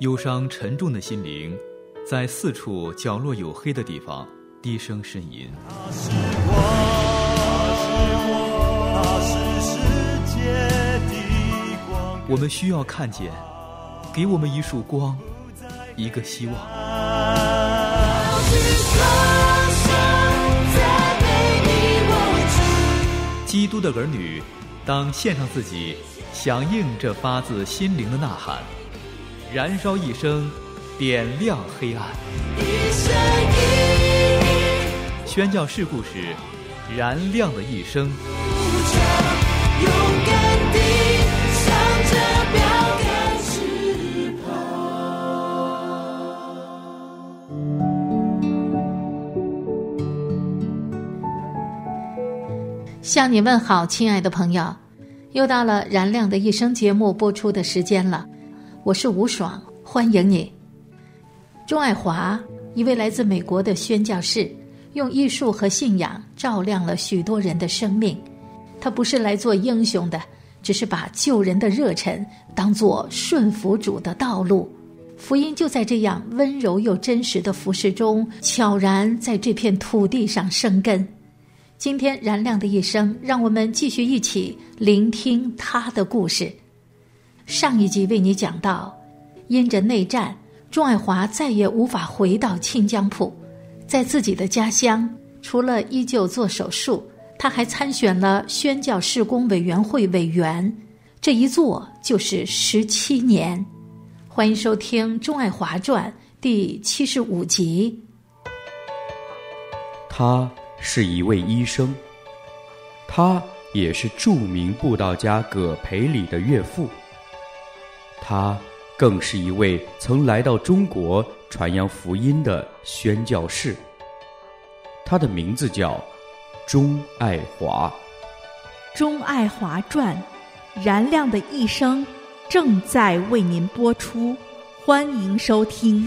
忧伤沉重的心灵，在四处角落有黑的地方低声呻吟。 他是我，他是世界的光。 我们需要看见，给我们一束光，一个希望。基督的儿女当献上自己，响应这发自心灵的呐喊，燃烧一生，点亮黑暗。宣教士故事，燃亮的一生。 勇敢地向着标杆直跑。 向你问好，亲爱的朋友，又到了燃亮的一生节目播出的时间了，我是吴爽，欢迎你。钟爱华，一位来自美国的宣教士，用艺术和信仰照亮了许多人的生命。他不是来做英雄的，只是把救人的热忱当作顺服主的道路。福音就在这样温柔又真实的服事中，悄然在这片土地上生根。今天燃亮的一生，让我们继续一起聆听他的故事。上一集为你讲到，因着内战，钟爱华再也无法回到清江浦。在自己的家乡，除了依旧做手术，他还参选了宣教事工委员会委员，这一做就是17年。欢迎收听《钟爱华传》第75集。 他是一位医生，他也是著名布道家葛培理的岳父，他更是一位曾来到中国传扬福音的宣教士。他的名字叫钟爱华。 钟爱华传，燃亮的一生正在为您播出，欢迎收听。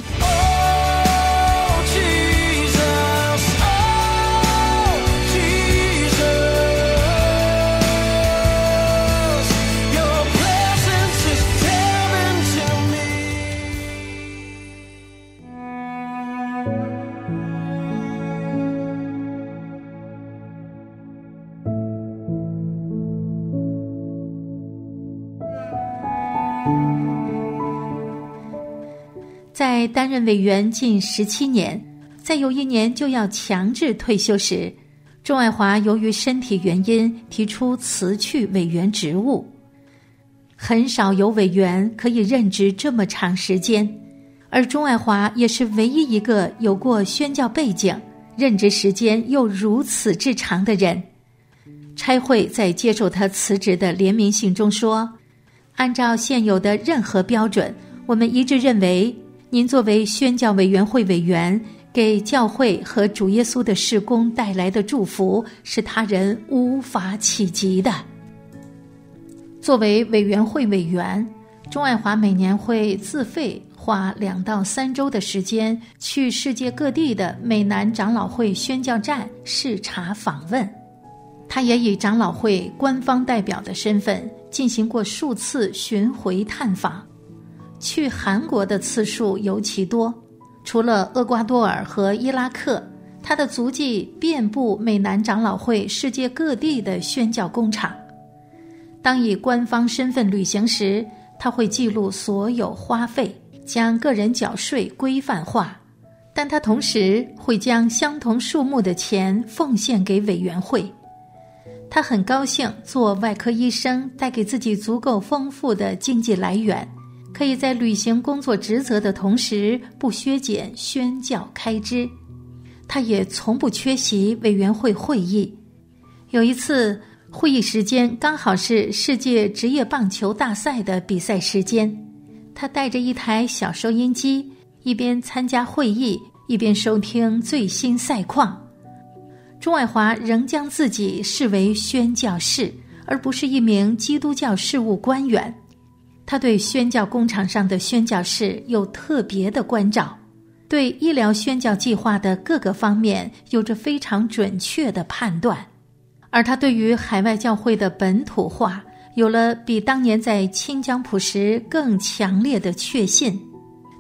在担任委员近17年，在有一年就要强制退休时，钟爱华由于身体原因提出辞去委员职务。很少有委员可以任职这么长时间，而钟爱华也是唯一一个有过宣教背景、任职时间又如此之长的人。差会在接受他辞职的联名信中说，按照现有的任何标准，我们一致认为您作为宣教委员会委员，给教会和主耶稣的事工带来的祝福是他人无法企及的。作为委员会委员，钟爱华每年会自费花2到3周的时间去世界各地的美南长老会宣教站视察访问。他也以长老会官方代表的身份进行过数次巡回探访。去韩国的次数尤其多，除了厄瓜多尔和伊拉克，他的足迹遍布美南长老会世界各地的宣教工厂。当以官方身份旅行时，他会记录所有花费，将个人缴税规范化，但他同时会将相同数目的钱奉献给委员会。他很高兴做外科医生带给自己足够丰富的经济来源，可以在履行工作职责的同时不削减宣教开支。他也从不缺席委员会会议。有一次会议时间刚好是世界职业棒球大赛的比赛时间，他带着一台小收音机，一边参加会议，一边收听最新赛况。钟爱华仍将自己视为宣教士，而不是一名基督教事务官员。他对宣教工厂上的宣教士有特别的关照，对医疗宣教计划的各个方面有着非常准确的判断，而他对于海外教会的本土化有了比当年在清江浦时更强烈的确信。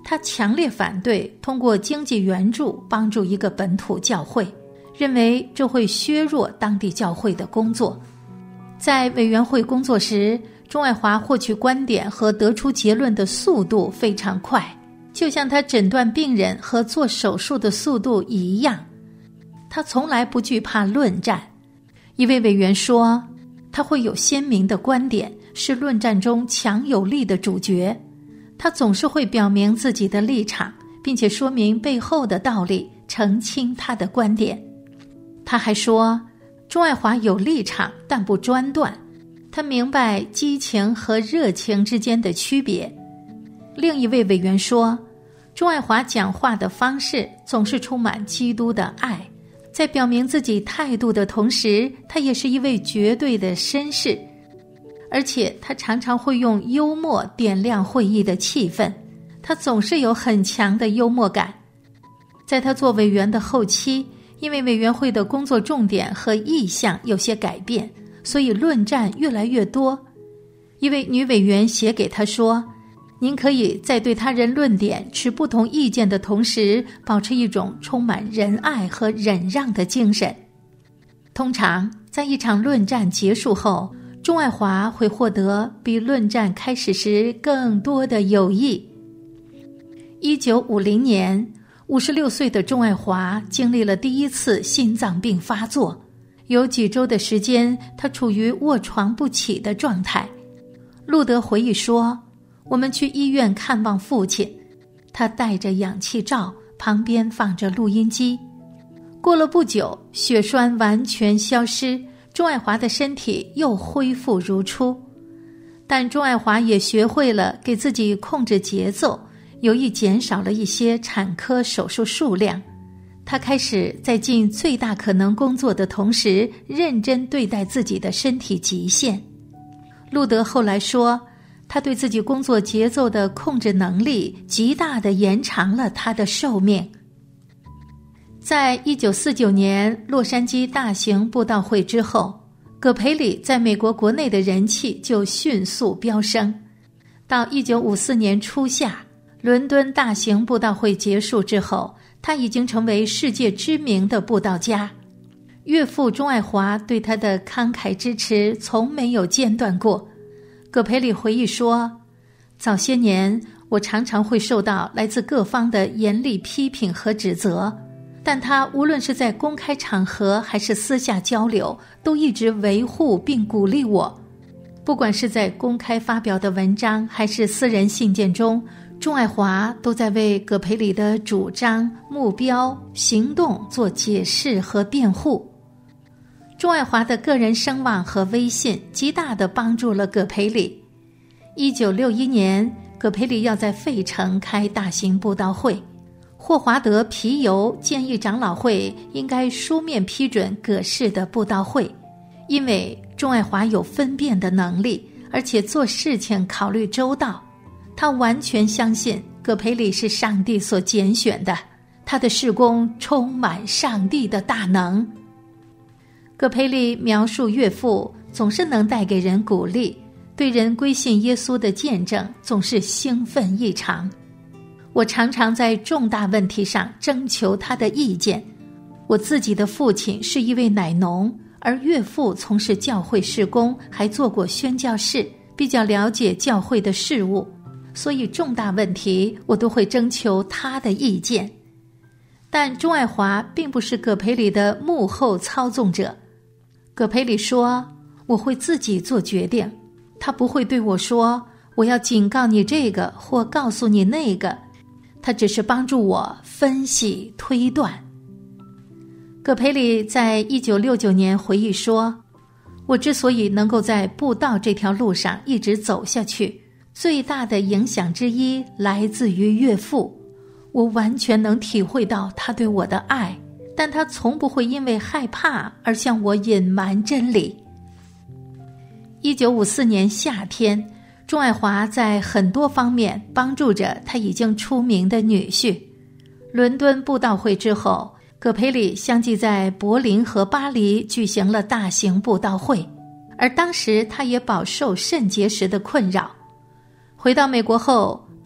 他强烈反对通过经济援助帮助一个本土教会，认为这会削弱当地教会的工作。在委员会工作时，钟爱华获取观点和得出结论的速度非常快，就像他诊断病人和做手术的速度一样。他从来不惧怕论战。一位委员说，他会有鲜明的观点，是论战中强有力的主角。他总是会表明自己的立场，并且说明背后的道理，澄清他的观点。他还说，钟爱华有立场，但不专断。他明白激情和热情之间的区别。另一位委员说，钟爱华讲话的方式总是充满基督的爱，在表明自己态度的同时，他也是一位绝对的绅士，而且他常常会用幽默点亮会议的气氛。他总是有很强的幽默感。在他做委员的后期，因为委员会的工作重点和意向有些改变，所以论战越来越多。一位女委员写给他说，您可以在对他人论点持不同意见的同时，保持一种充满仁爱和忍让的精神。通常在一场论战结束后，钟爱华会获得比论战开始时更多的友谊。1950年，56岁的钟爱华经历了第一次心脏病发作，有几周的时间，他处于卧床不起的状态。路德回忆说，我们去医院看望父亲，他戴着氧气罩，旁边放着录音机。过了不久，血栓完全消失，钟爱华的身体又恢复如初。但钟爱华也学会了给自己控制节奏，有意减少了一些产科手术数量。他开始在尽最大可能工作的同时，认真对待自己的身体极限。路德后来说，他对自己工作节奏的控制能力极大地延长了他的寿命。在1949年洛杉矶大型布道会之后，葛培理在美国国内的人气就迅速飙升。到1954年初夏，伦敦大型布道会结束之后，他已经成为世界知名的布道家。岳父钟爱华对他的慷慨支持从没有间断过。葛培理回忆说，早些年我常常会受到来自各方的严厉批评和指责，但他无论是在公开场合还是私下交流，都一直维护并鼓励我。不管是在公开发表的文章还是私人信件中，钟爱华都在为葛培理的主张、目标、行动做解释和辩护。钟爱华的个人声望和威信极大地帮助了葛培理。1961年，葛培理要在费城开大型布道会，霍华德·皮尤建议长老会应该书面批准葛氏的布道会，因为钟爱华有分辨的能力，而且做事情考虑周到。他完全相信葛培理是上帝所拣选的，他的事工充满上帝的大能。葛培理描述岳父总是能带给人鼓励，对人归信耶稣的见证总是兴奋异常。我常常在重大问题上征求他的意见。我自己的父亲是一位奶农，而岳父从事教会事工，还做过宣教士，比较了解教会的事务，所以重大问题我都会征求他的意见。但钟爱华并不是葛培理的幕后操纵者。葛培理说，我会自己做决定，他不会对我说，我要警告你这个或告诉你那个，他只是帮助我分析推断。葛培理在1969年回忆说，我之所以能够在布道这条路上一直走下去，最大的影响之一来自于岳父。我完全能体会到他对我的爱，但他从不会因为害怕而向我隐瞒真理。1954年夏天，钟爱华在很多方面帮助着他已经出名的女婿。伦敦布道会之后，葛培理相继在柏林和巴黎举行了大型布道会，而当时他也饱受肾结石的困扰。回到美国后，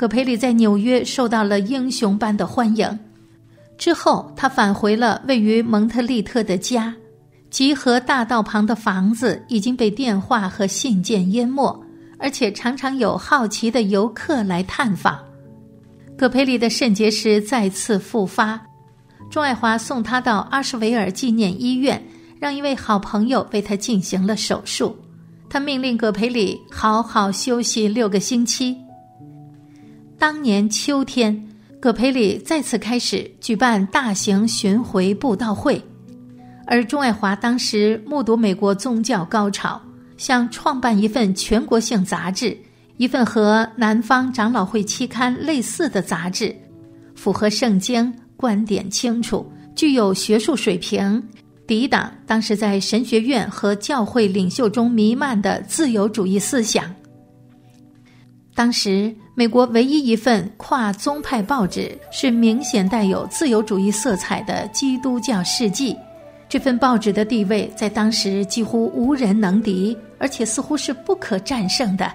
葛培理在纽约受到了英雄般的欢迎。之后他返回了位于蒙特利特的家，集合大道旁的房子已经被电话和信件淹没，而且常常有好奇的游客来探访。葛培理的肾结石再次复发，钟爱华送他到阿什维尔纪念医院，让一位好朋友为他进行了手术。他命令葛培理好好休息6个星期。当年秋天，葛培理再次开始举办大型巡回布道会，而钟爱华当时目睹美国宗教高潮，想创办一份全国性杂志，一份和南方长老会期刊类似的杂志，符合圣经，观点清楚，具有学术水平，抵挡当时在神学院和教会领袖中弥漫的自由主义思想。当时美国唯一一份跨宗派报纸是明显带有自由主义色彩的《基督教世纪》，这份报纸的地位在当时几乎无人能敌，而且似乎是不可战胜的。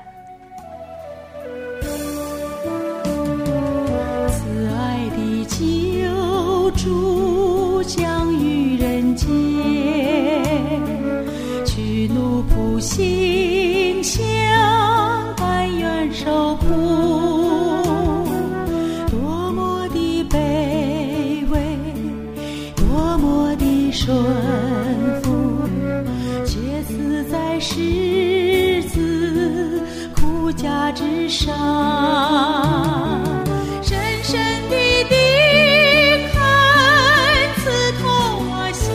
慈爱的救主降于人间，去奴仆心香，甘愿受苦，多么的卑微，多么的顺服，却死在十字苦架之上，深深的钉痕刺透我心，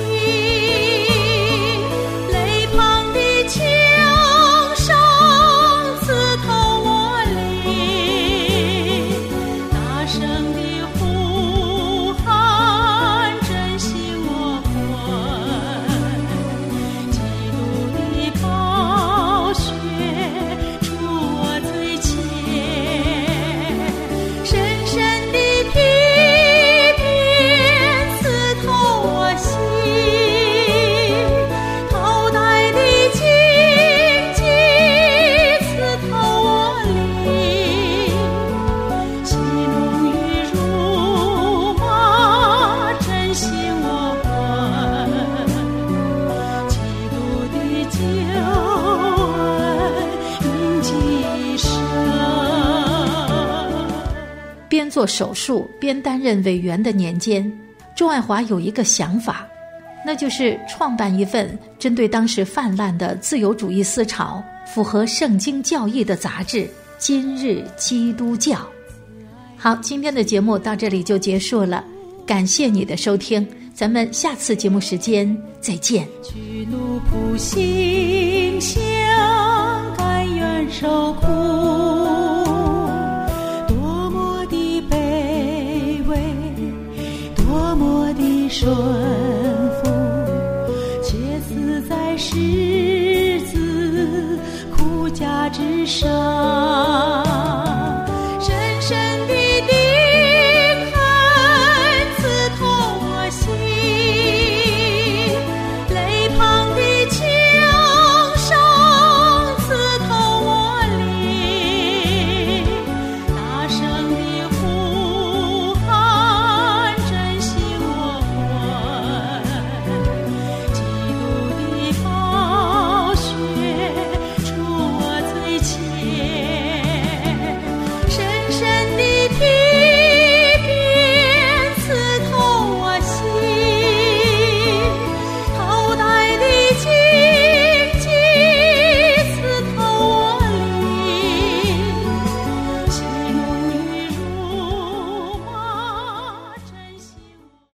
泪旁的枪伤刺透我灵，大声的呼喊震醒我魂，基督的宝血出我最前，深深的批评刺透我心，头戴的荆棘刺透我灵，喜怒与辱骂震醒我魂，基督的救恩铭记一生。 边做手术边担任委员的年间，钟爱华有一个想法，那就是创办一份针对当时泛滥的自由主义思潮、符合圣经教义的杂志《今日基督教》。好，今天的节目到这里就结束了，感谢你的收听，咱们下次节目时间再见。 去奴仆心香，甘愿受苦。